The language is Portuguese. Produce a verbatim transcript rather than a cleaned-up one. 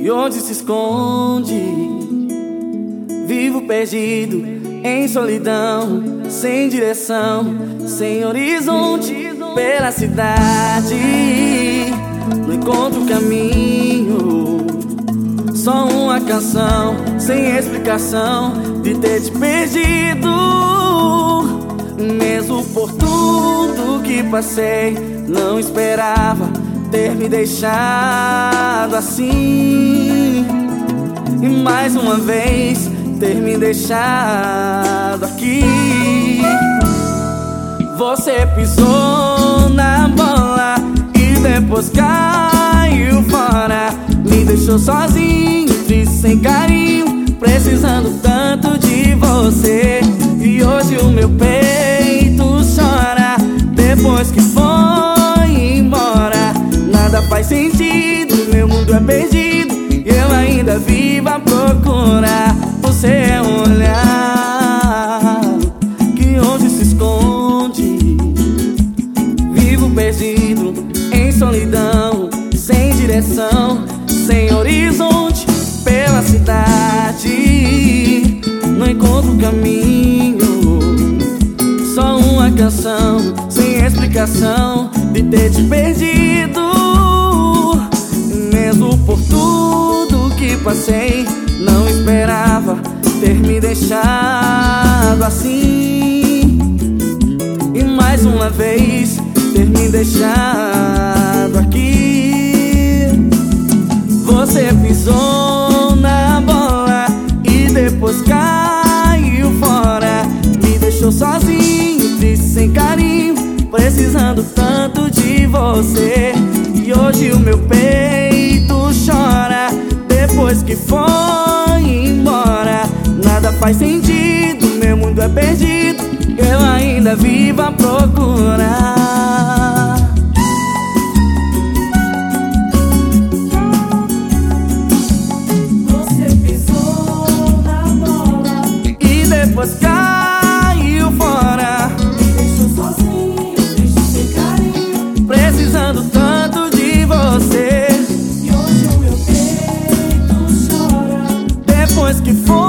E onde se esconde? Vivo perdido em solidão, sem direção, sem horizonte, pela cidade. Não encontro caminho, só uma canção sem explicação de ter te perdido. Mesmo por tudo que passei, não esperava ter me deixado assim. E mais uma vez ter me deixado aqui. Você pisou na bola e depois caiu fora. Me deixou sozinho, triste, sem carinho, precisando tanto de você. E hoje o meu peito chora, depois que foi embora. Nada faz sentido, meu mundo é perdido, e eu ainda vivo a procurar. Você é um olhar que onde se esconde. Vivo perdido em solidão, sem direção, sem horizonte, pela cidade. Não encontro caminho, só uma canção sem explicação de ter te perdido. Mesmo por tudo que passei, não esperava ter me deixado assim. E mais uma vez ter me deixado aqui. Você pisou na bola e depois caiu fora. Me deixou sozinho, triste, sem carinho, precisando tanto de você. E hoje o meu peito chora, depois que foi embora. Nada faz sentido, meu mundo é perdido, eu ainda vivo a procurar. Você pisou na bola E depois caiu fora. me deixou sozinho, triste, sem carinho, Precisando tanto de você. e hoje o meu peito chora. Depois que foi